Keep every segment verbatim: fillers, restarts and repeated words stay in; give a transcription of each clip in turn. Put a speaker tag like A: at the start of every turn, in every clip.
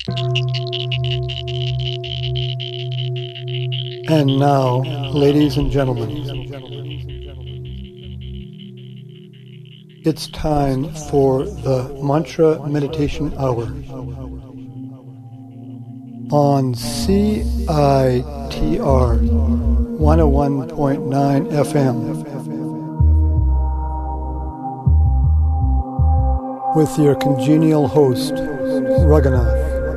A: And now, ladies and gentlemen, it's time for the Mantra Meditation Hour on C I T R one oh one point nine F M with your congenial host, Raghunath.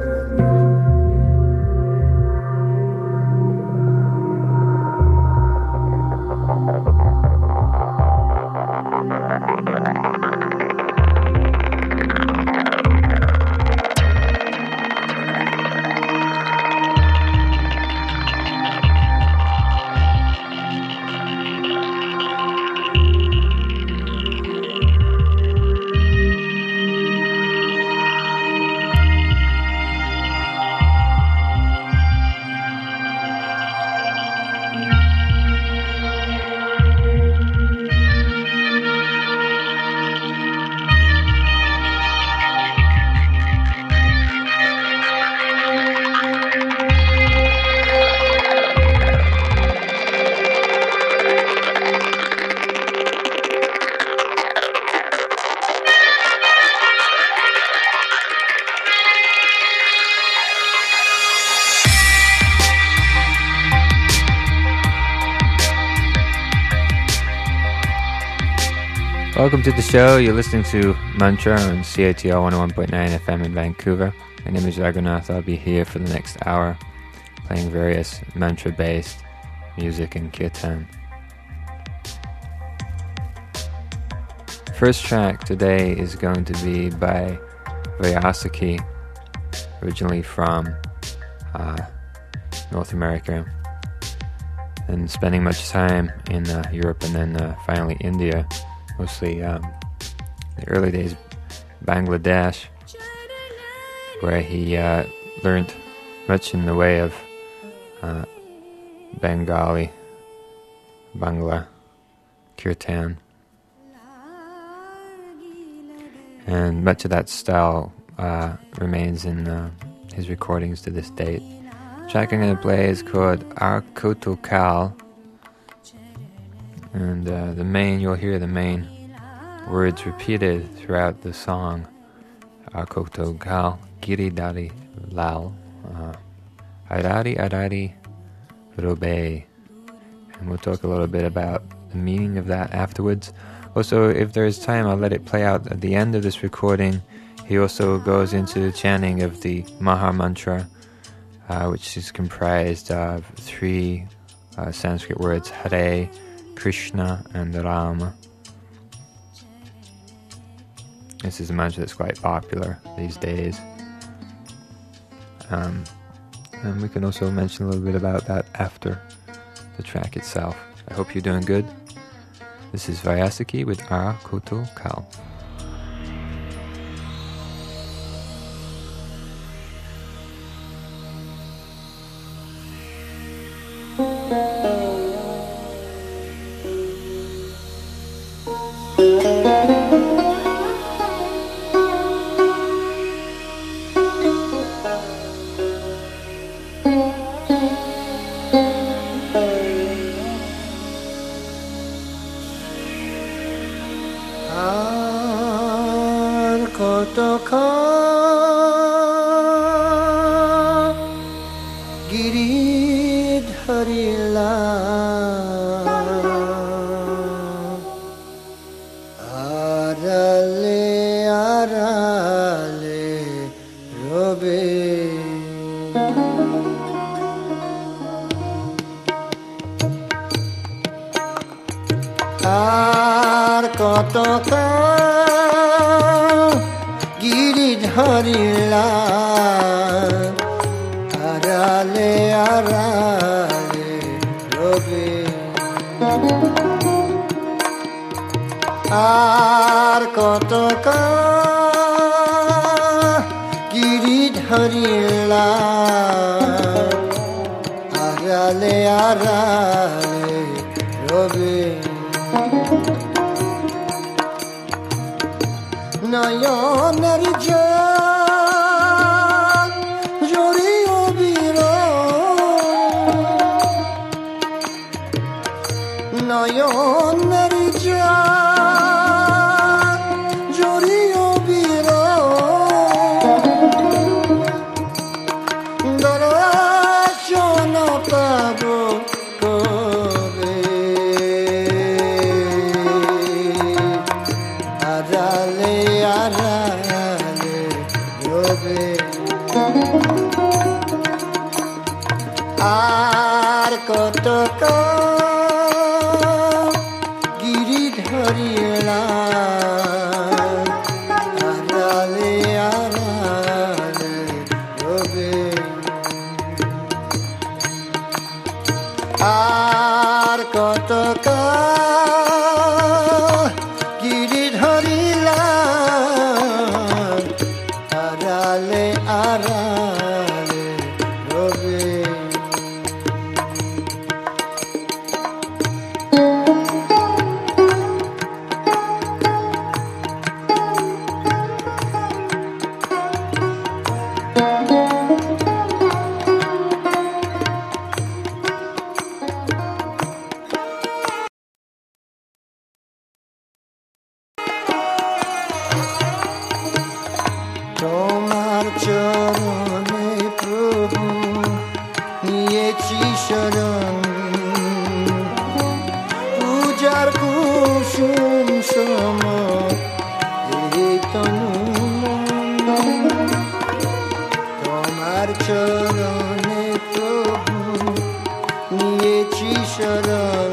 B: Welcome to the show. You're listening to Mantra on C I T R one oh one point nine F M in Vancouver. My name is Raghunath. I'll be here for the next hour playing various mantra-based music and kirtan. First track today is going to be by Vyasaki, originally from uh, North America and spending much time in uh, Europe and then uh, finally India. Mostly um, the early days, Bangladesh, where he uh, learned much in the way of uh, Bengali, Bangla, Kirtan, and much of that style uh, remains in uh, his recordings to this date. The track I'm going to play is called Ar Koto Kal. And uh, the main, you'll hear the main words repeated throughout the song. Akoto Kal, Giridari Lal, uh, Arari Arari Robe. And we'll talk a little bit about the meaning of that afterwards. Also, if there's time, I'll let it play out at the end of this recording. He also goes into the chanting of the Maha Mantra, uh, which is comprised of three uh, Sanskrit words, Hare, Krishna and Rama. This is a mantra that's quite popular these days. Um, and we can also mention a little bit about that after the track itself. I hope you're doing good. This is Vyasaki with Ar Koto Kal.
C: আড়ালে রবে আর কত গিরি ধরিলা আড়ালে আড়ালে রবে আর কত গিরি ধরিলা আড়ালে আড়ালে রবে তোমার চরণে প্রভু নিয়েছি শরণ পূজার কুসুম সম এই তনু মন। তোমার চরণে প্রভু নিয়েছি শরণ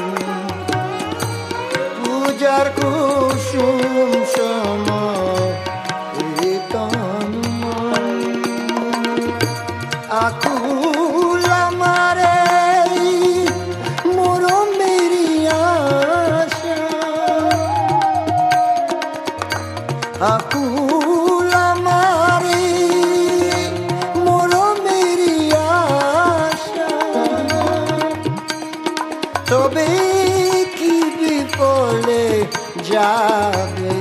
C: পূজার কুসুম সম আকুল আমারে মরমেরি আশা আকুল আমারে মরমেরি আশা তবে কি বিপলে যাবে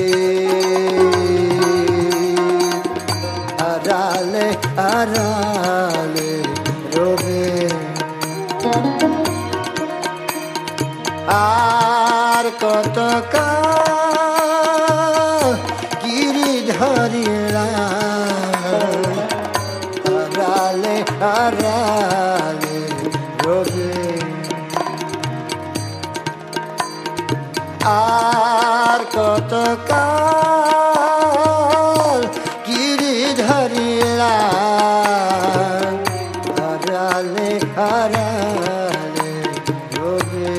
C: আড়ালে আড়ালে রবে আর কত গিরি ধরিলা আড়ালে আড়ালে রবে আর কত গিরি ধরিলা আড়ালে আড়ালে রবে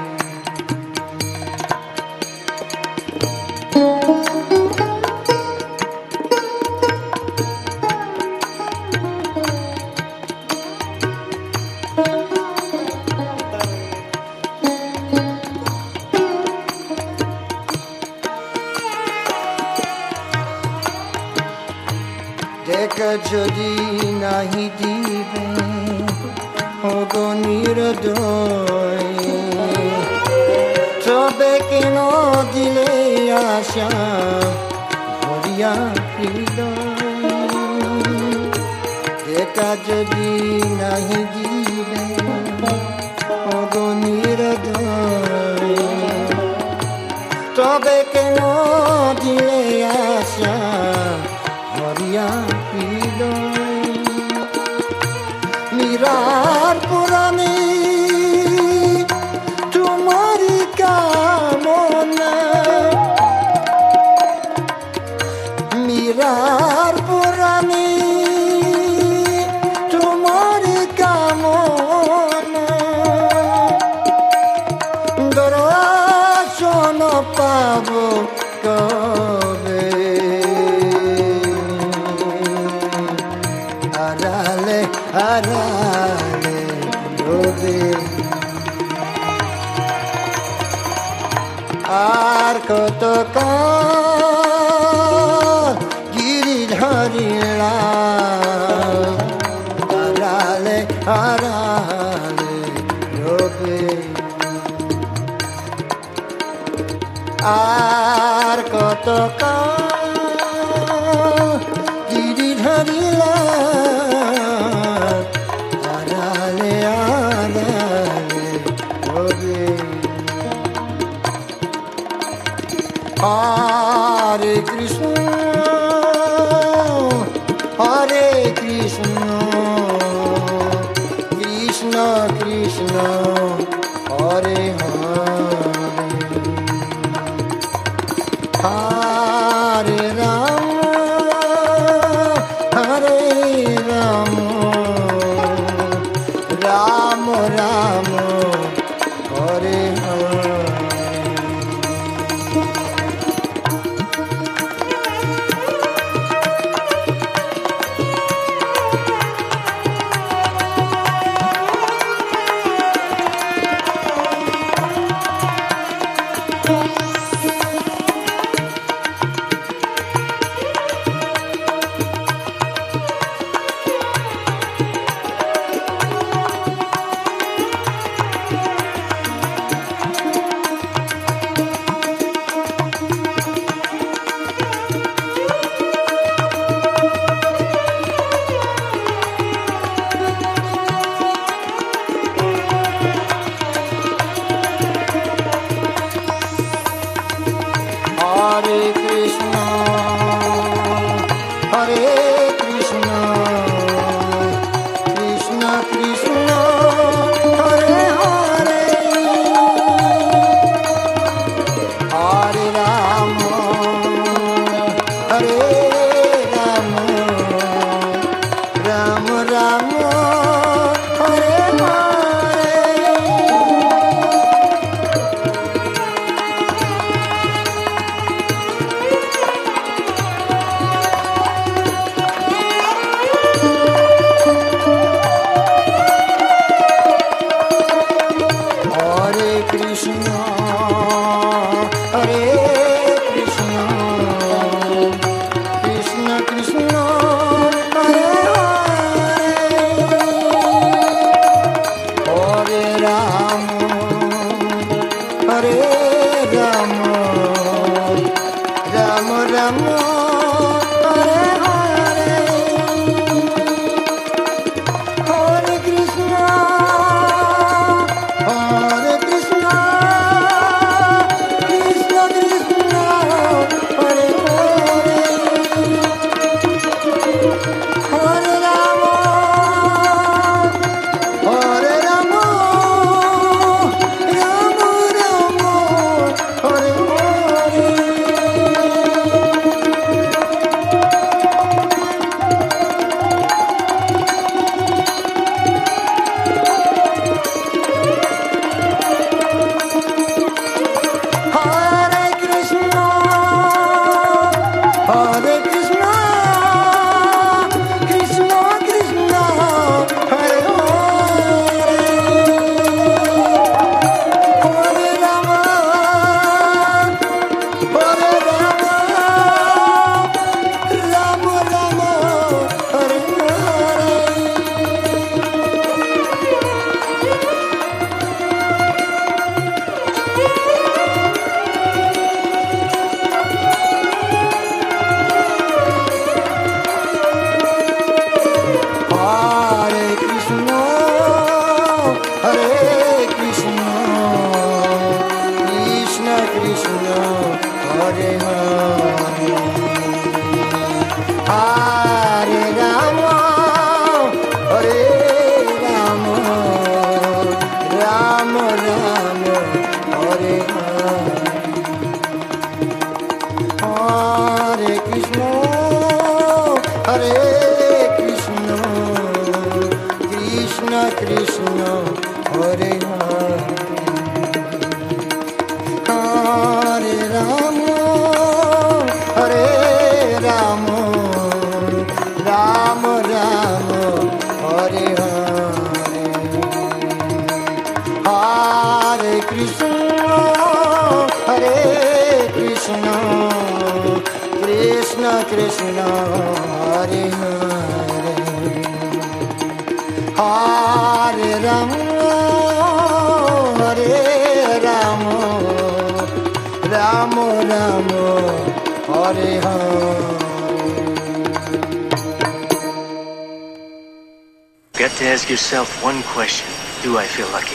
C: দেখা যদি নাহি দিবে অগণির দয় তবে কেন দিলে আশা ভরিয়া হৃদয় দেখা যদি নাহি দিবে অগণির দয় তবে কেন দিলে আশা ভরিয়া হৃদয় মীরার পুরাণে তোমারি কামনা মীরার পুরাণে তোমারি কামনা দর্শন পাব কবে আড়ালে আড়ালে রবে আর কত গিরি ধরিলা আড়ালে আড়ালে রবে আর কত গিরি ধরিলা আড়ালে আড়ালে রবে হরে কৃষ্ণ হরে Krishna Krishna Krishna Hare Hare Hare Hare Rama, Rama Rama, Hare
D: Got to ask yourself one question. Do I feel lucky?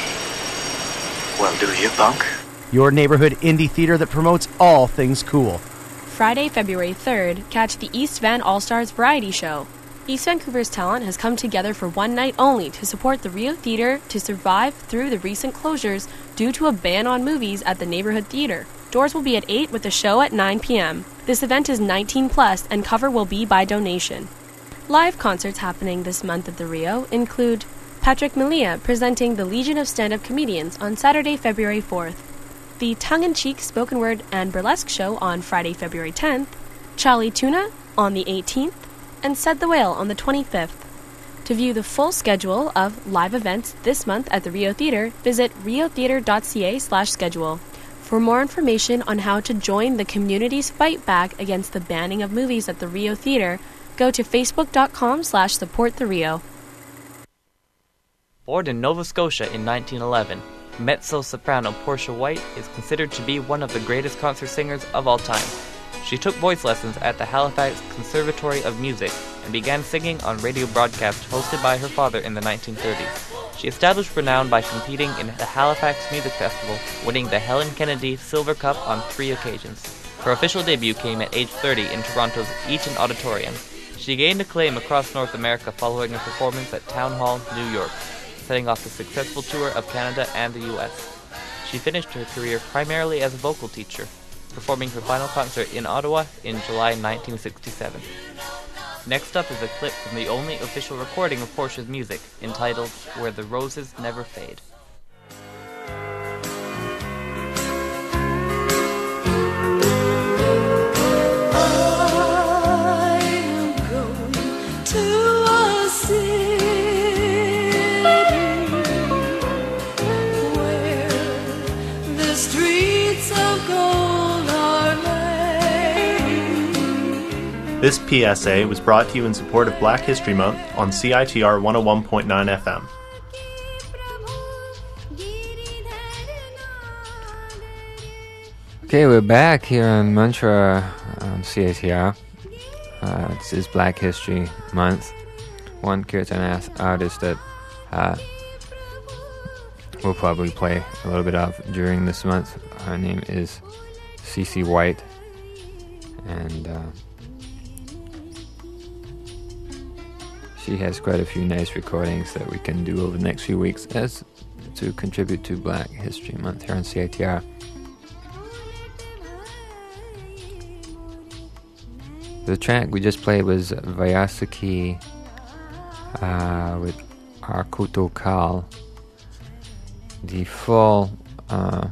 D: Well, do you, punk?
E: Your neighborhood indie theater that promotes all things cool.
F: Friday, February third, catch the East Van All-Stars Variety Show. East Vancouver's talent has come together for one night only to support the Rio Theatre to survive through the recent closures due to a ban on movies at the neighborhood theatre. Doors will be at eight with the show at nine p.m. This event is nineteen plus and cover will be by donation. Live concerts happening this month at the Rio include Patrick Malia presenting the Legion of Stand-Up Comedians on Saturday, February fourth, the tongue-in-cheek spoken word and burlesque show on Friday, February tenth, Charlie Tuna on the eighteenth, and Said the Whale on the twenty-fifth. To view the full schedule of live events this month at the Rio Theatre, visit riotheatre.ca slash schedule. For more information on how to join the community's fight back against the banning of movies at the Rio Theatre, go to facebook.com slash support the Rio.
G: Born in Nova Scotia in nineteen eleven, mezzo-soprano Portia White is considered to be one of the greatest concert singers of all time. She took voice lessons at the Halifax Conservatory of Music and began singing on radio broadcasts hosted by her father in the nineteen thirties. She established renown by competing in the Halifax Music Festival, winning the Helen Kennedy Silver Cup on three occasions. Her official debut came at age thirty in Toronto's Eaton Auditorium. She gained acclaim across North America following a performance at Town Hall, New York, setting off a successful tour of Canada and the U S. She finished her career primarily as a vocal teacher. performing her final concert in Ottawa in July nineteen sixty-seven. Next up is a clip from the only official recording of Portia's music, entitled Where the Roses Never Fade.
H: This P S A was brought to you in support of Black History Month on C I T R one oh one point nine F M.
B: Okay, we're back here in Mantra on C I T R. Uh, this is Black History Month. One Kirtan artist that uh, we'll probably play a little bit of during this month. Her name is C C White, and uh, she has quite a few nice recordings that we can do over the next few weeks as to contribute to Black History Month here on C I T R. The track we just played was Vyasaki uh, with Arkoto Kal. The full uh,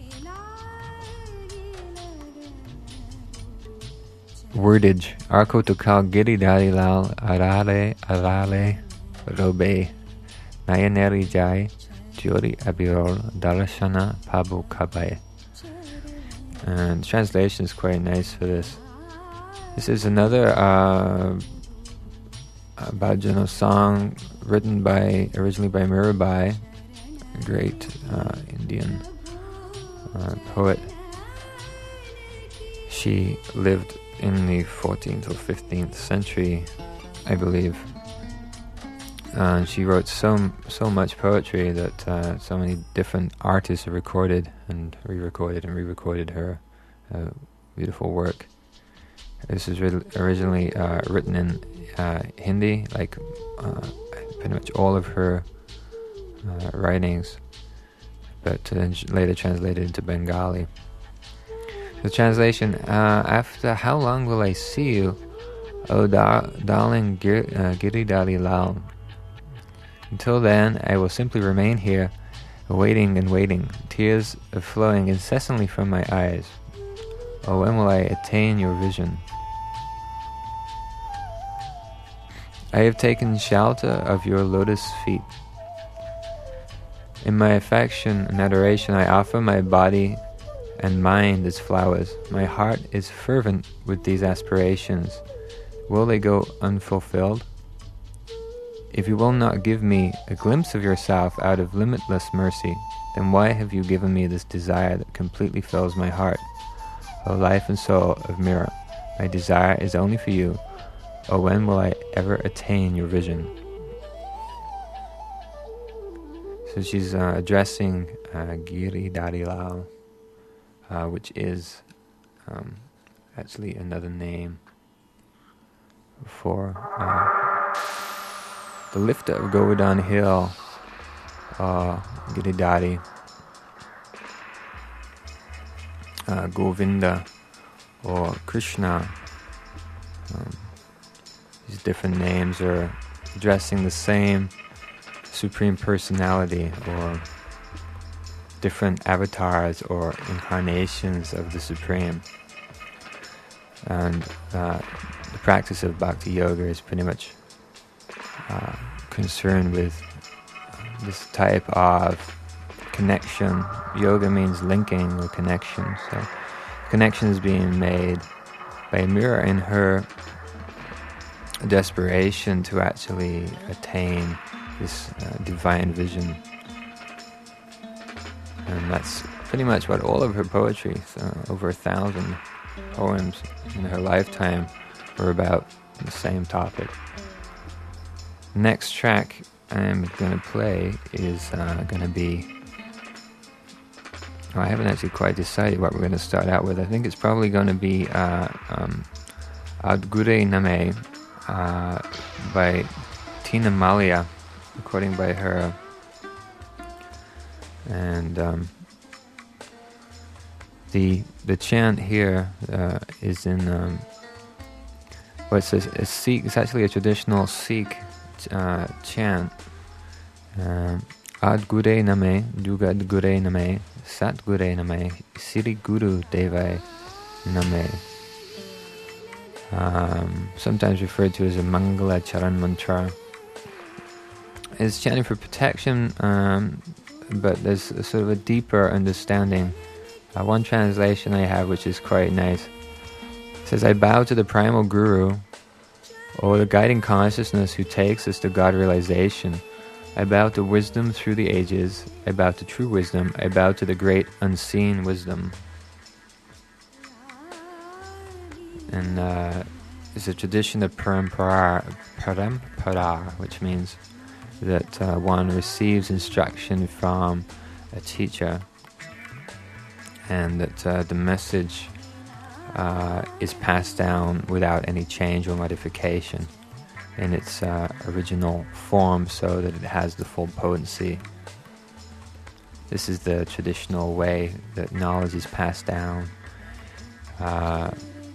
B: wordage: Arkoto Kal Giri Dalilal Arale Arale Robe Nayaneri Jai Jori Abirol Darashana Pabu Kabai. And the translation is quite nice for this. This is another uh, bhajana song written by originally by Mirabai, a great uh, Indian uh, poet. She lived in the fourteenth or fifteenth century, I believe. And she wrote so so much poetry that uh, so many different artists have recorded and re-recorded and re-recorded her uh, beautiful work. This was ri- originally uh, written in uh, Hindi, like uh, pretty much all of her uh, writings, but then later translated into Bengali. The translation: uh, After how long will I see you, O dar- darling Gir- uh, Giridhari Lal? Until then, I will simply remain here, waiting and waiting, tears are flowing incessantly from my eyes. Oh, when will I attain your vision? I have taken shelter of your lotus feet. In my affection and adoration, I offer my body and mind as flowers. My heart is fervent with these aspirations. Will they go unfulfilled? If you will not give me a glimpse of yourself out of limitless mercy, then why have you given me this desire that completely fills my heart? O life and soul of Mira, my desire is only for you. Oh, when will I ever attain your vision? So she's uh, addressing uh, Giridhari Lal, uh, which is um, actually another name for uh, the lifter of Govardhan Hill, uh, Giridhari, uh, Govinda, or Krishna. Um, these different names are addressing the same Supreme Personality, or different avatars or incarnations of the Supreme. And uh, the practice of Bhakti Yoga is pretty much uh, concerned with this type of connection. Yoga means linking or connection. So connection is being made by Mira in her desperation to actually attain this uh, divine vision. And that's pretty much what all of her poetry, so over a thousand poems in her lifetime, were about the same topic. Next track I'm going to play is uh, going to be, well, I haven't actually quite decided what we're going to start out with. I think it's probably going to be uh, um, Adgure Name uh, by Tina Malia, recording by her. And um, the the chant here uh, is in um, well, it's a, a Sikh. It's actually a traditional Sikh uh, chant. Um, Ad Gure Name, Dugad Gure Name, Sat Gure Name, Siri Guru Devai Name. Um, sometimes referred to as a Mangala Charan Mantra. It's chanting for protection, um, but there's a sort of a deeper understanding. Uh, one translation I have, which is quite nice, says, I bow to the primal guru, or the guiding consciousness who takes us to God realization. I bow to wisdom through the ages. I bow to true wisdom. I bow to the great unseen wisdom. And uh, it's a tradition of parampara, parampara, which means that uh, one receives instruction from a teacher, and that uh, the message uh, is passed down without any change or modification in its uh, original form, so that it has the full potency. This is the traditional way that knowledge is passed down, uh,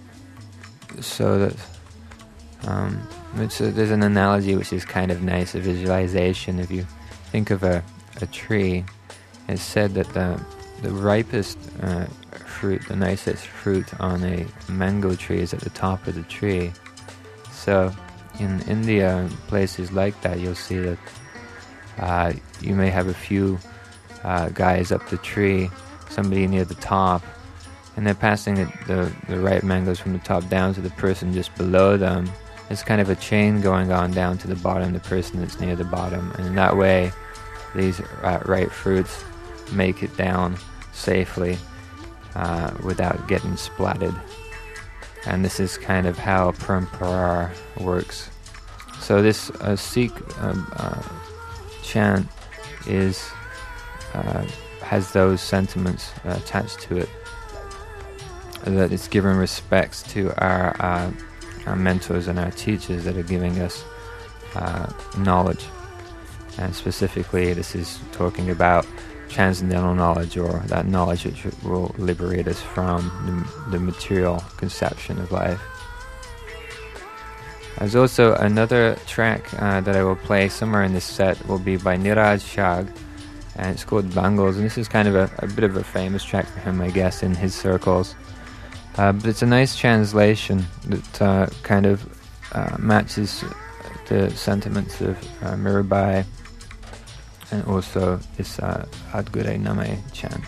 B: so that um, it's a, there's an analogy which is kind of nice, a visualization. If you think of a, a tree, it's said that the the ripest uh, fruit, the nicest fruit on a mango tree is at the top of the tree. So in India, places like that, you'll see that uh, you may have a few uh, guys up the tree, somebody near the top, and they're passing the, the, the ripe mangoes from the top down to the person just below them. It's kind of a chain going on down to the bottom, the person that's near the bottom, and in that way these uh, ripe fruits make it down safely uh, without getting splattered. And this is kind of how parampara works. So this uh, Sikh um, uh, chant is uh, has those sentiments uh, attached to it, that it's giving respects to our, uh, our mentors and our teachers that are giving us uh, knowledge. And specifically, this is talking about transcendental knowledge, or that knowledge which will liberate us from the, the material conception of life. There's also another track uh, that I will play somewhere in this set, will be by Niraj Shah, and it's called Bangles, and this is kind of a, a bit of a famous track for him, I guess, in his circles. Uh, but it's a nice translation that uh, kind of uh, matches the sentiments of uh, Mirabai, and also this uh, Ad Gure Name chant.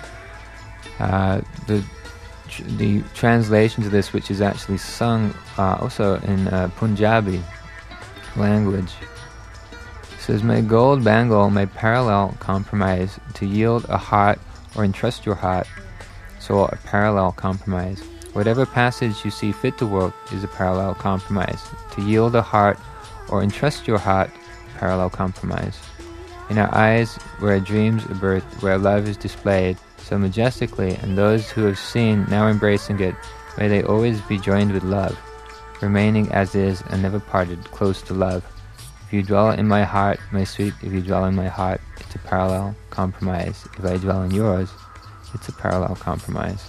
B: Uh, the tr- the translation to this, which is actually sung uh, also in uh, Punjabi language, says, May gold bangle, may parallel compromise, to yield a heart or entrust your heart, so a parallel compromise. Whatever passage you see fit to work is a parallel compromise. To yield a heart or entrust your heart, parallel compromise. In our eyes, where dreams are birthed, where love is displayed so majestically, and those who have seen now embracing it, may they always be joined with love, remaining as is and never parted, close to love. If you dwell in my heart, my sweet, if you dwell in my heart, it's a parallel compromise. If I dwell in yours, it's a parallel compromise.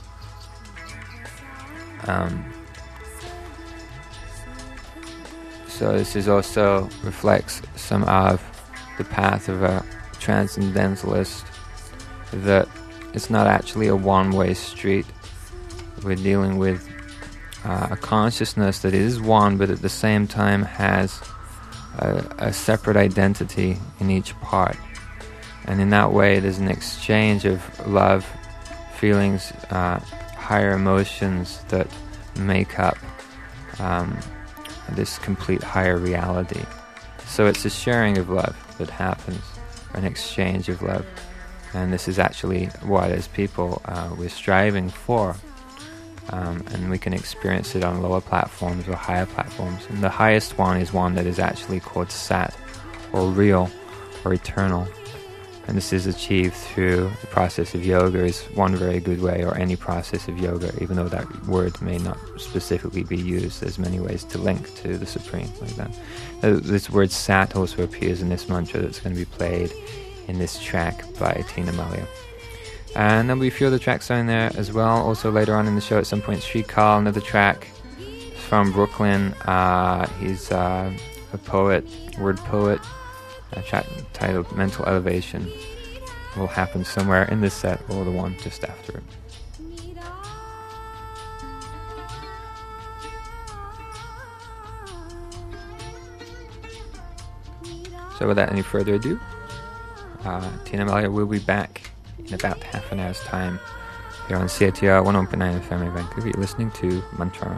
B: Um, so this is also reflects some of the path of a transcendentalist, that it's not actually a one-way street. We're dealing with uh, a consciousness that is one, but at the same time has a, a separate identity in each part. And in that way, there's an exchange of love, feelings, uh, higher emotions that make up um, this complete higher reality. So it's a sharing of love that happens, an exchange of love. And this is actually what, as people, uh, we're striving for. Um, and we can experience it on lower platforms or higher platforms. And the highest one is one that is actually called Sat, or real, or eternal. And this is achieved through the process of yoga, is one very good way, or any process of yoga, even though that word may not specifically be used. There's many ways to link to the Supreme, like that. Uh, this word Sat also appears in this mantra that's going to be played in this track by Tina Malia. And there'll be a few other tracks on there as well. Also later on in the show at some point, Shrikal, another track from Brooklyn. Uh, he's uh, a poet, word poet, a track titled Mental Elevation. Will happen somewhere in this set or the one just after it. So without any further ado, uh, Tina Malia will be back in about half an hour's time here on C I T R one oh one point nine F M in Vancouver. You're listening to Mantra.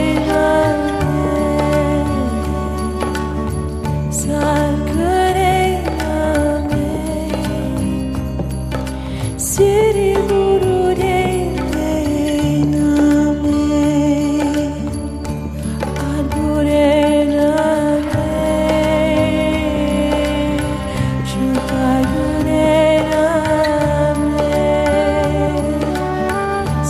I: Sacre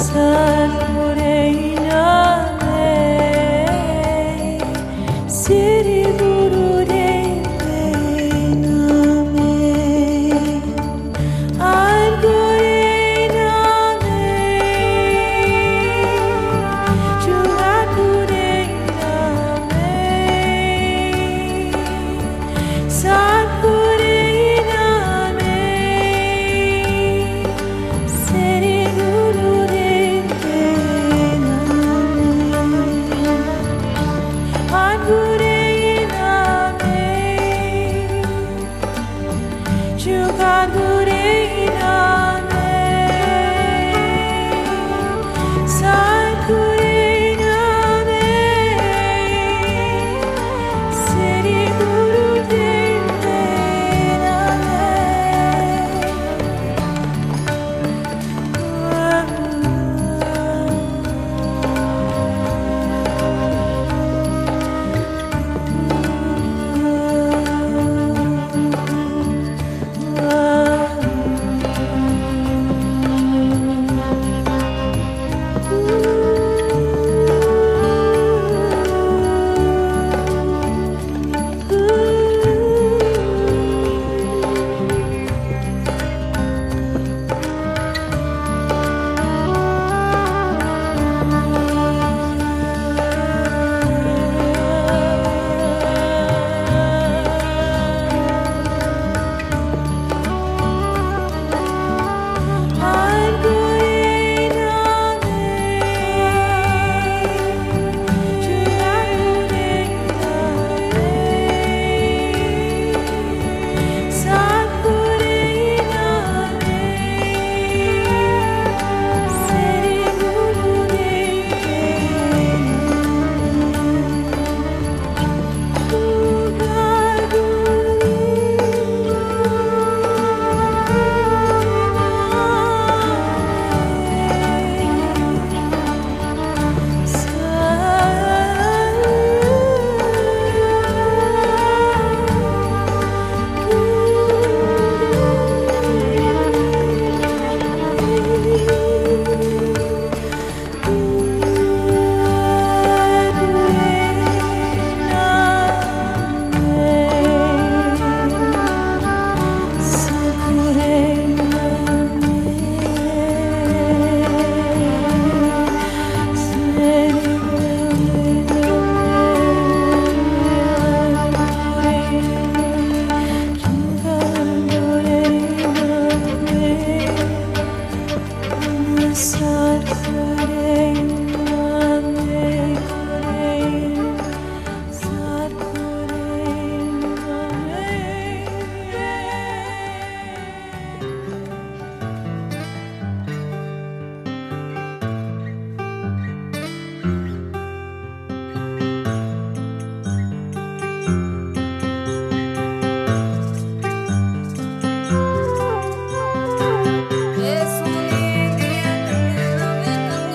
I: Es un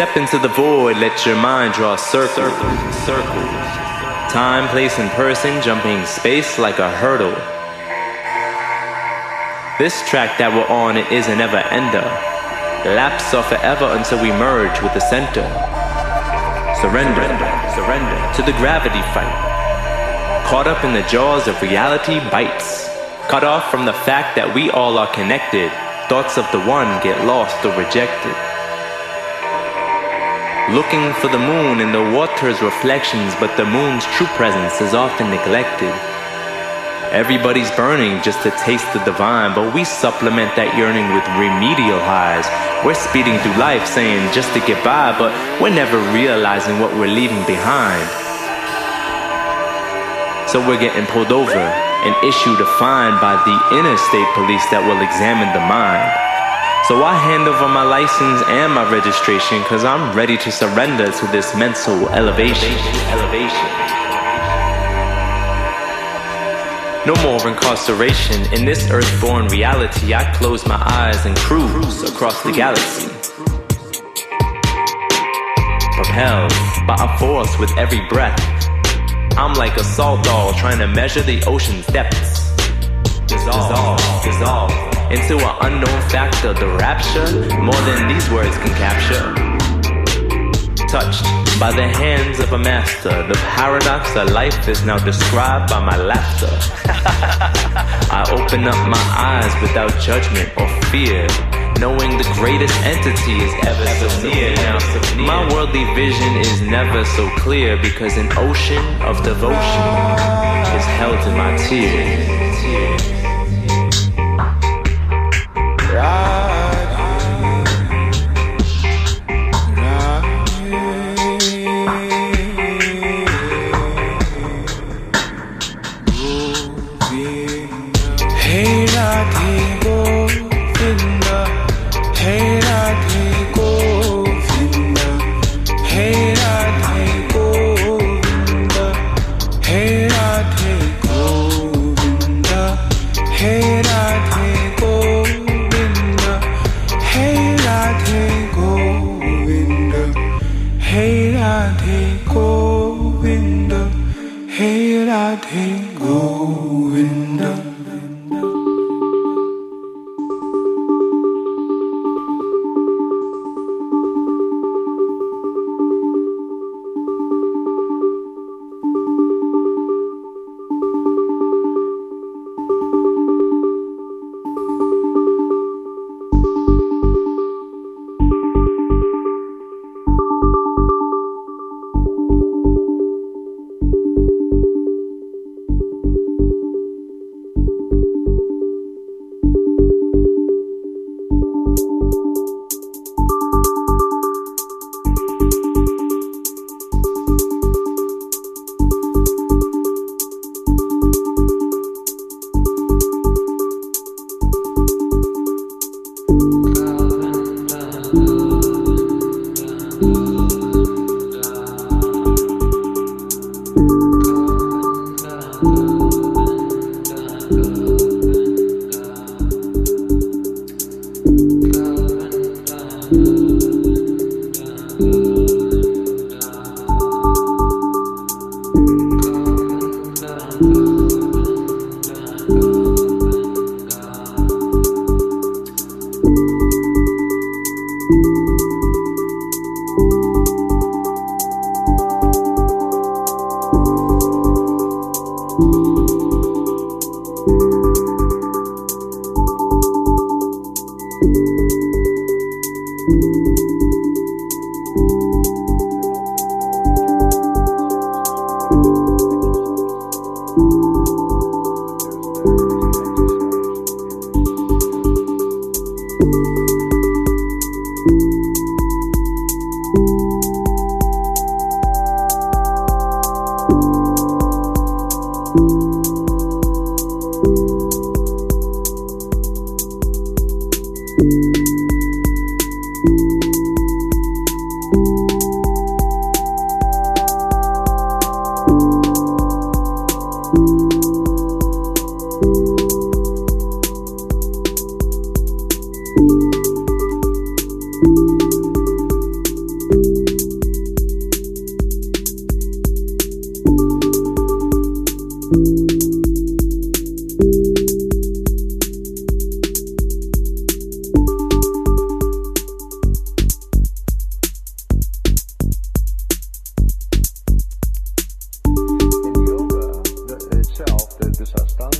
I: step into the void, let your mind draw circles, circles. Time, place, and person jumping space like a hurdle. This track that we're on, it is a never-ender. Laps are forever until we merge with the center. Surrender, surrender to the gravity fight. Caught up in the jaws of reality bites. Cut off from the fact that we all are connected. Thoughts of the one get lost or rejected. Looking for the moon in the water's reflections, but the moon's true presence is often neglected. Everybody's burning just to taste the divine, but we supplement that yearning with remedial highs. We're speeding through life saying just to get by, but we're never realizing what we're leaving behind. So we're getting pulled over, an issue defined by the interstate police that will examine the mind. So I hand over my license and my registration, cause I'm ready to surrender to this mental elevation. Elevation. No more incarceration. In this earth-born reality, I close my eyes and cruise across the galaxy. Propelled by a force with every breath. I'm like a salt doll trying to measure the ocean's depths. Dissolve, dissolve, dissolve into an unknown factor. The rapture, more than these words can capture. Touched by the hands of a master. The paradox of life is now described by my laughter. I open up my eyes without judgment or fear, knowing the greatest entity is ever so near. Now, my worldly vision is never so clear, because an ocean of devotion is held in my tears.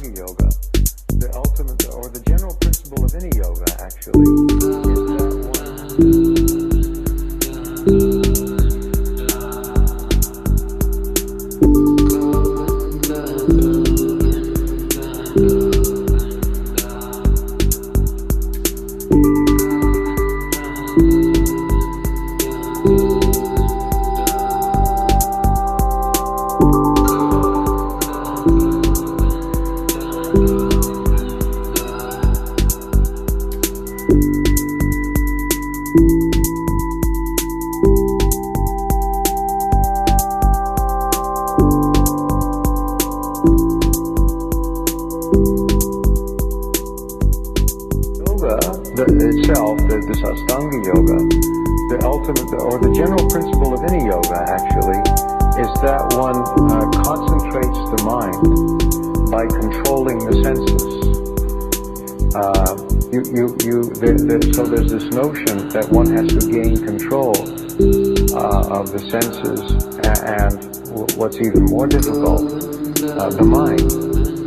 J: Ashtanga yoga, the ultimate or the general principle of any yoga actually is itself, the, this Ashtanga yoga, the ultimate or the general principle of any yoga actually is that one uh, concentrates the mind by controlling the senses. Uh, you, you, you, the, the, so there's this notion that one has to gain control uh, of the senses and, and what's even more difficult, uh, the mind.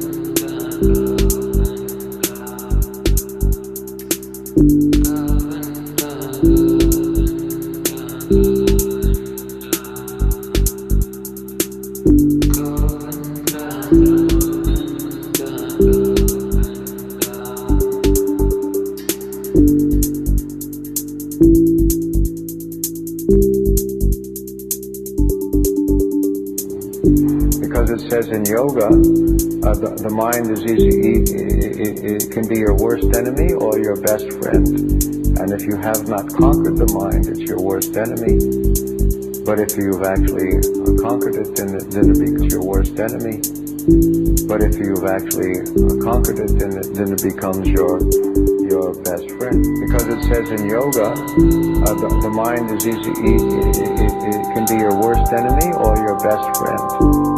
J: Because it says in yoga, uh, the, the mind is easy, it, it, it can be your worst enemy or your best friend. And if you have not conquered the mind, it's your worst enemy. But if you've actually conquered it, then it, then it becomes your worst enemy. But if you've actually conquered it, then it, then it becomes your your best friend. Because it says in yoga, uh, the, the mind is easy, it, it, it can be your worst enemy or your best friend.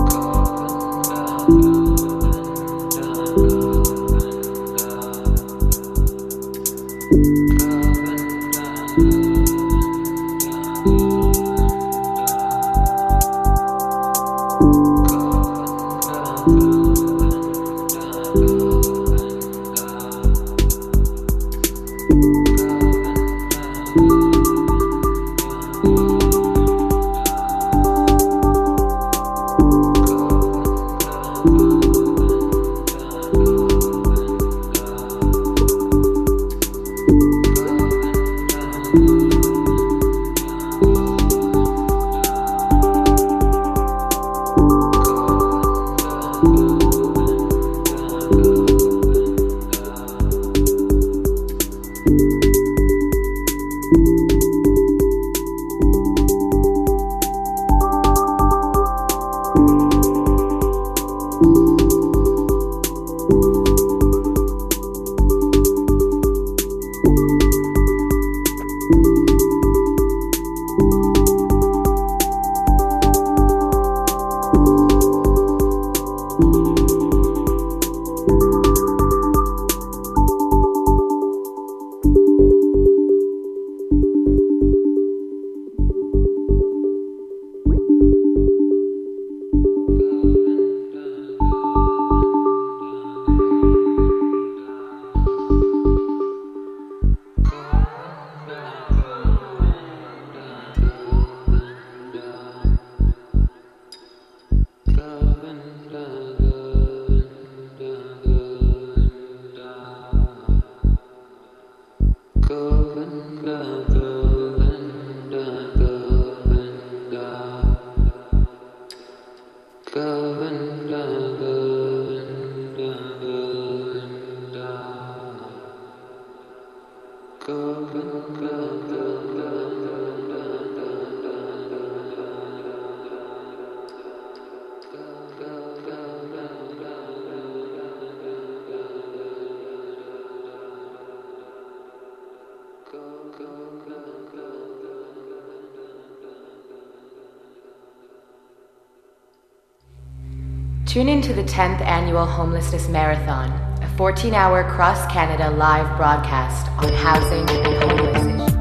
K: Tune in to the tenth Annual Homelessness Marathon, a fourteen-hour cross-Canada live broadcast on housing and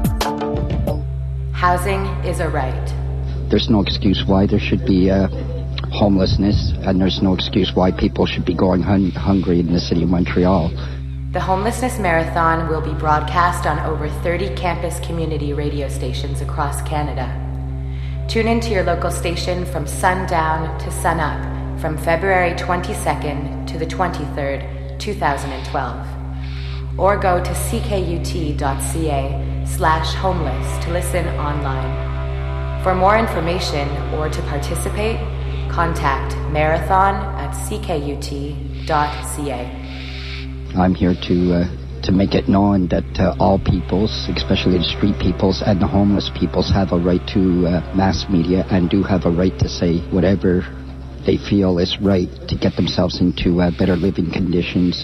K: homeless issues. Housing is a right.
L: There's no excuse why there should be uh, homelessness, and there's no excuse why people should be going hun- hungry in the city of Montreal.
K: The Homelessness Marathon will be broadcast on over thirty campus community radio stations across Canada. Tune into your local station from sundown to sunup from February twenty-second to the twenty-third, twenty twelve. Or go to ckut.ca slash homeless to listen online. For more information or to participate, contact marathon at ckut.ca.
L: I'm here to uh, to make it known that uh, all peoples, especially the street peoples and the homeless peoples, have a right to uh, mass media and do have a right to say whatever they feel is right to get themselves into uh, better living conditions.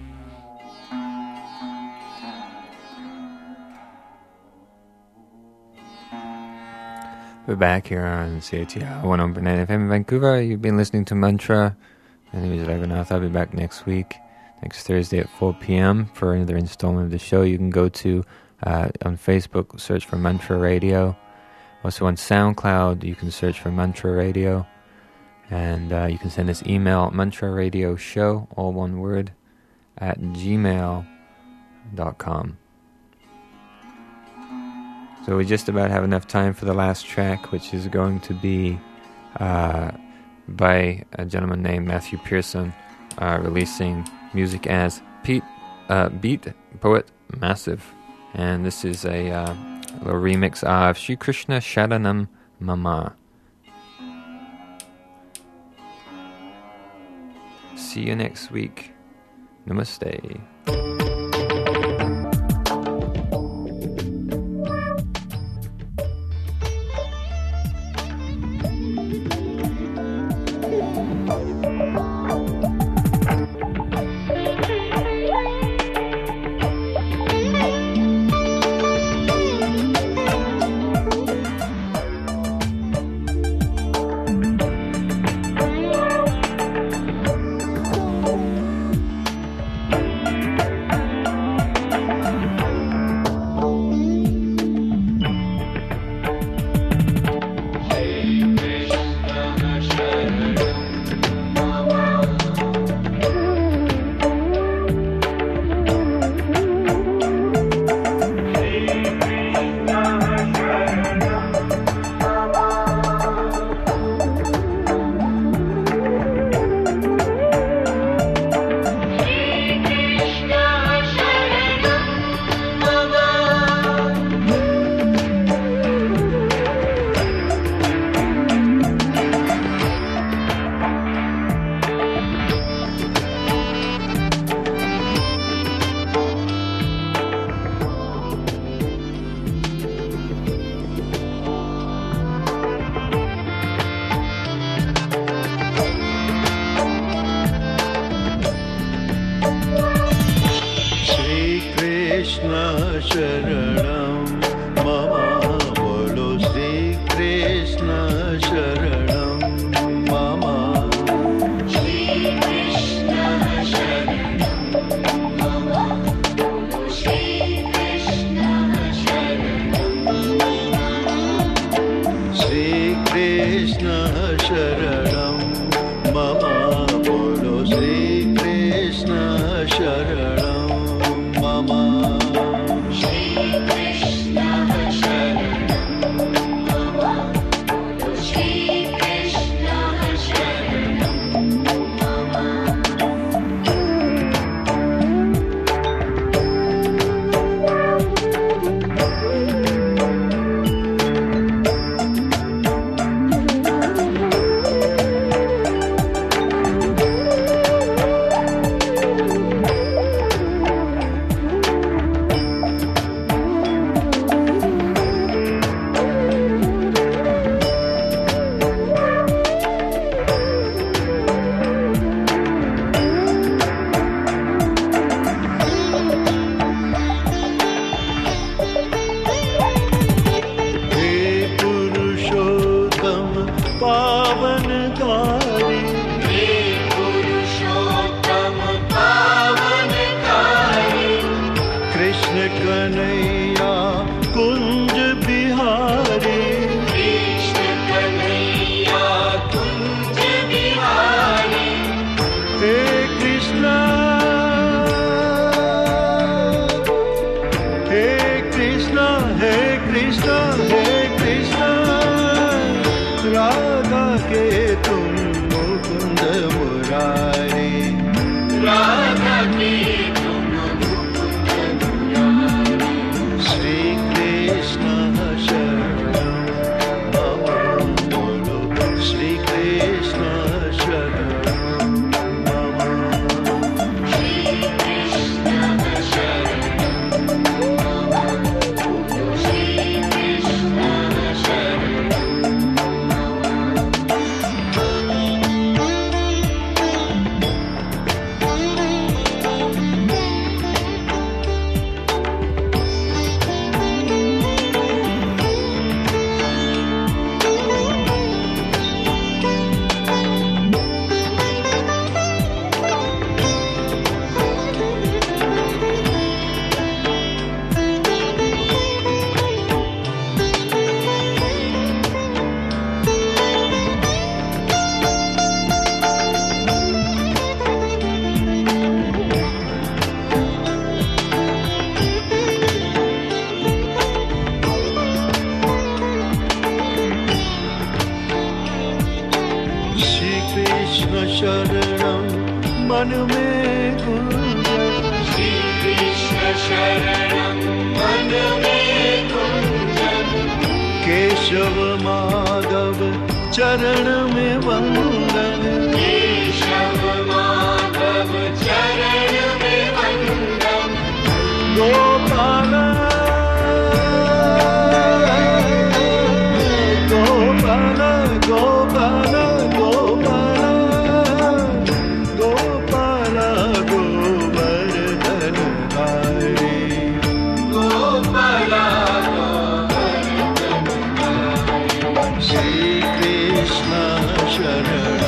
B: We're back here on C I T R one oh point nine F M in Vancouver. You've been listening to Mantra. My name is Raghunath. I'll be back next week, next Thursday at four p.m. for another installment of the show. You can go to, uh, on Facebook, search for Mantra Radio. Also on SoundCloud, you can search for Mantra Radio. And uh, you can send us email, mantra radio show, all one word, at gmail dot com. So we just about have enough time for the last track, which is going to be uh, by a gentleman named Matthew Pearson, uh, releasing music as Pete, uh, Beat Poet Massive. And this is a, uh, a little remix of Shri Krishna Sharanam Mama. See you next week. Namaste.
M: Kunj Bihari, Krishna Kanhaiya Kunj तुम मुकुंद मुरारी राधा के तुम मुकुंद मुरारी श्री कृष्ण शरणं मम बोलो श्री कृष्ण शरणं मम श्री कृष्ण शरणं मम श्री कृष्ण शरणं शरणं मन में गुंजन श्री कृष्ण शरणं मन में गुंजन केशव माधव चरण में वंदन केशव माधव चरण में वंदन Gopal Gopal Gopal Shri Krishna Sharanam